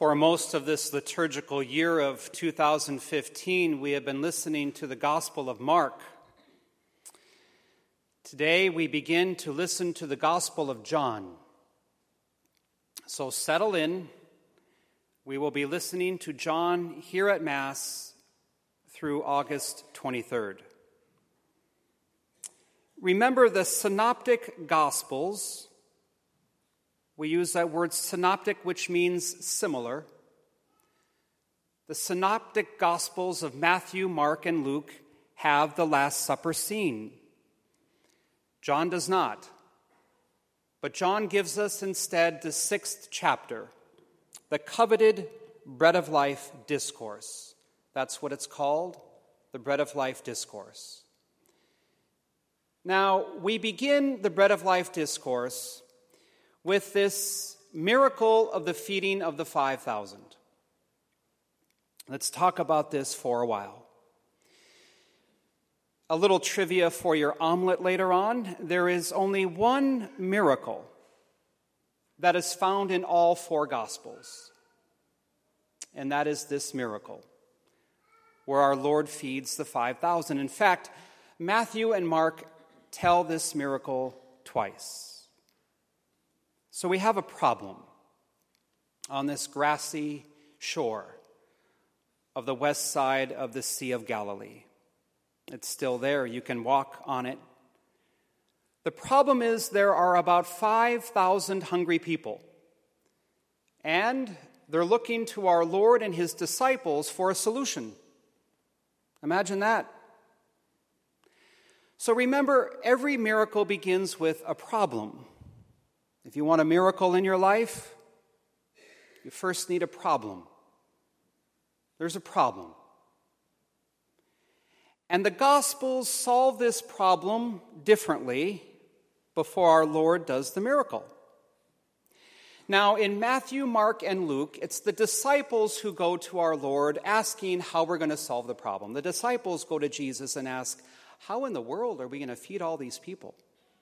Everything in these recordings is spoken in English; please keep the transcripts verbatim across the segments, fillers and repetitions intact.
For most of this liturgical year of two thousand fifteen, we have been listening to the Gospel of Mark. Today, we begin to listen to the Gospel of John. So settle in. We will be listening to John here at Mass through August twenty-third. Remember the Synoptic Gospels. We use that word synoptic, which means similar. The Synoptic Gospels of Matthew, Mark, and Luke have the Last Supper scene. John does not. But John gives us instead the sixth chapter, the coveted Bread of Life Discourse. That's what it's called, the Bread of Life Discourse. Now, we begin the Bread of Life Discourse with this miracle of the feeding of the five thousand. Let's talk about this for a while. A little trivia for your omelet later on. There is only one miracle that is found in all four Gospels, and that is this miracle, where our Lord feeds the five thousand. In fact, Matthew and Mark tell this miracle twice. So we have a problem on this grassy shore of the west side of the Sea of Galilee. It's still there. You can walk on it. The problem is there are about five thousand hungry people, and they're looking to our Lord and his disciples for a solution. Imagine that. So remember, every miracle begins with a problem. If you want a miracle in your life, you first need a problem. There's a problem. And the Gospels solve this problem differently before our Lord does the miracle. Now, in Matthew, Mark, and Luke, it's the disciples who go to our Lord asking how we're going to solve the problem. The disciples go to Jesus and ask, how in the world are we going to feed all these people?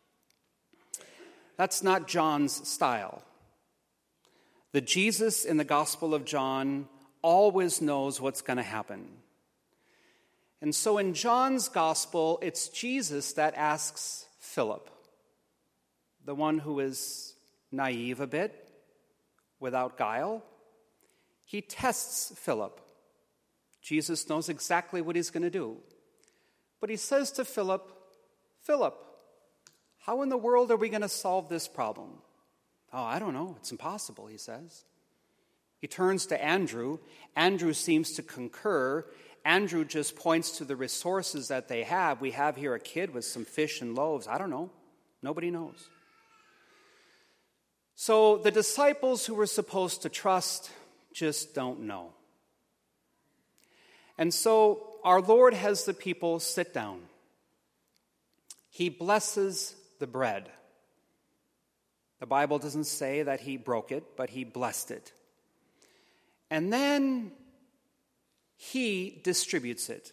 That's not John's style. The Jesus in the Gospel of John always knows what's going to happen. And so in John's Gospel, it's Jesus that asks Philip, the one who is naive a bit, without guile. He tests Philip. Jesus knows exactly what he's going to do. But he says to Philip, Philip, how in the world are we going to solve this problem? Oh, I don't know. It's impossible, he says. He turns to Andrew. Andrew seems to concur. Andrew just points to the resources that they have. We have here a kid with some fish and loaves. I don't know. Nobody knows. So the disciples who were supposed to trust just don't know. And so our Lord has the people sit down. He blesses the bread. The Bible doesn't say that he broke it, but he blessed it. And then he distributes it.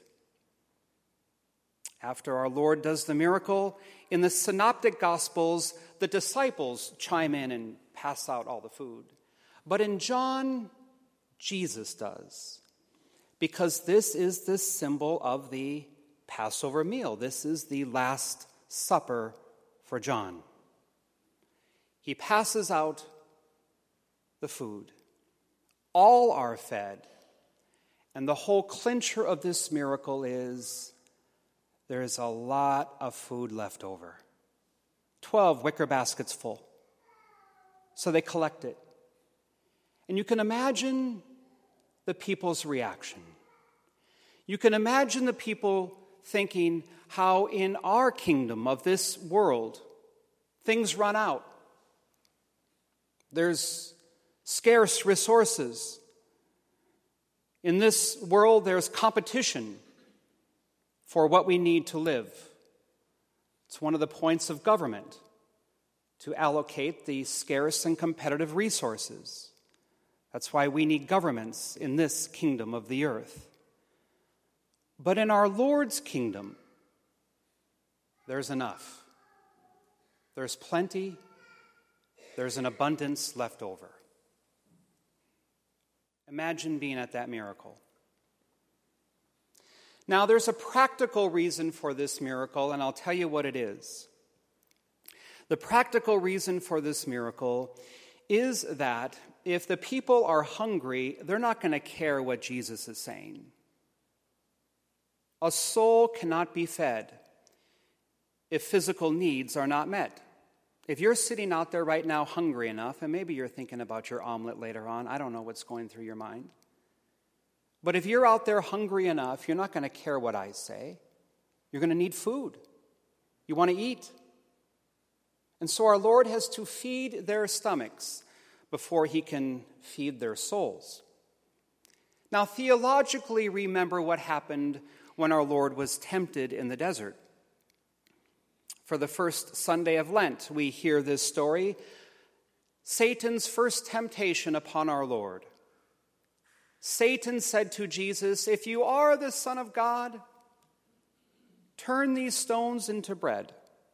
After our Lord does the miracle, in the Synoptic Gospels, the disciples chime in and pass out all the food. But in John, Jesus does. Because this is the symbol of the Passover meal. This is the Last Supper for John. He passes out the food. All are fed. And the whole clincher of this miracle is there is a lot of food left over. Twelve wicker baskets full. So they collect it. And you can imagine the people's reaction. You can imagine the people thinking how in our kingdom of this world, things run out. There's scarce resources. In this world, there's competition for what we need to live. It's one of the points of government, to allocate the scarce and competitive resources. That's why we need governments in this kingdom of the earth. But in our Lord's kingdom, there's enough. There's plenty. There's an abundance left over. Imagine being at that miracle. Now, there's a practical reason for this miracle, and I'll tell you what it is. The practical reason for this miracle is that if the people are hungry, they're not going to care what Jesus is saying. A soul cannot be fed if physical needs are not met. If you're sitting out there right now hungry enough, and maybe you're thinking about your omelet later on, I don't know what's going through your mind. But if you're out there hungry enough, you're not going to care what I say. You're going to need food. You want to eat. And so our Lord has to feed their stomachs before he can feed their souls. Now, theologically, remember what happened when our Lord was tempted in the desert. For the first Sunday of Lent, we hear this story, Satan's first temptation upon our Lord. Satan said to Jesus, "If you are the Son of God, turn these stones into bread."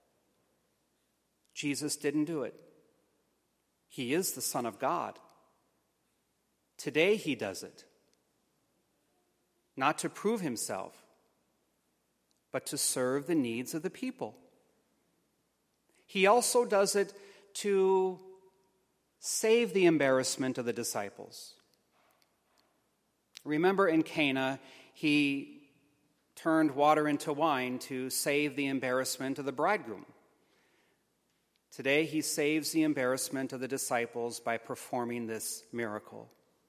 Jesus didn't do it. He is the Son of God. Today he does it. Not to prove himself, but to serve the needs of the people. He also does it to save the embarrassment of the disciples. Remember in Cana, he turned water into wine to save the embarrassment of the bridegroom. Today, he saves the embarrassment of the disciples by performing this miracle.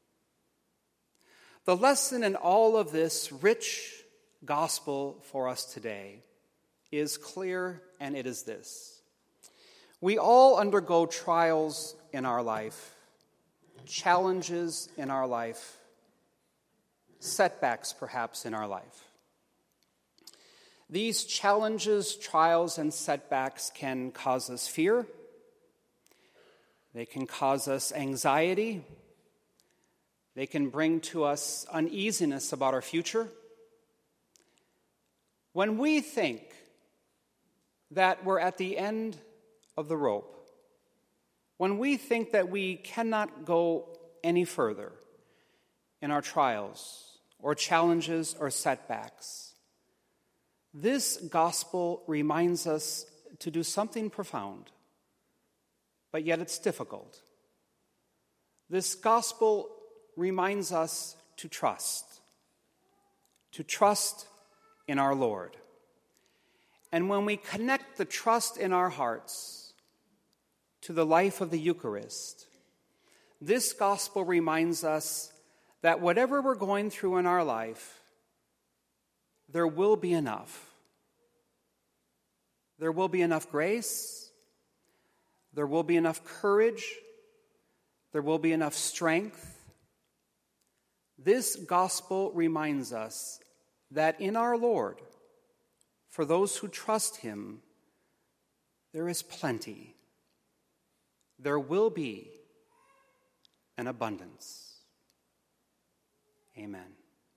The lesson in all of this rich gospel for us today is clear, and it is this. We all undergo trials in our life, challenges in our life, setbacks perhaps in our life. These challenges, trials, and setbacks can cause us fear. They can cause us anxiety. They can bring to us uneasiness about our future. When we think that we're at the end of the rope, when we think that we cannot go any further in our trials or challenges or setbacks, this gospel reminds us to do something profound, but yet it's difficult. This gospel reminds us to trust, to trust in our Lord. And when we connect the trust in our hearts to the life of the Eucharist, this gospel reminds us that whatever we're going through in our life, there will be enough. There will be enough grace. There will be enough courage. There will be enough strength. This gospel reminds us that in our Lord, for those who trust him, there is plenty. There will be an abundance. Amen.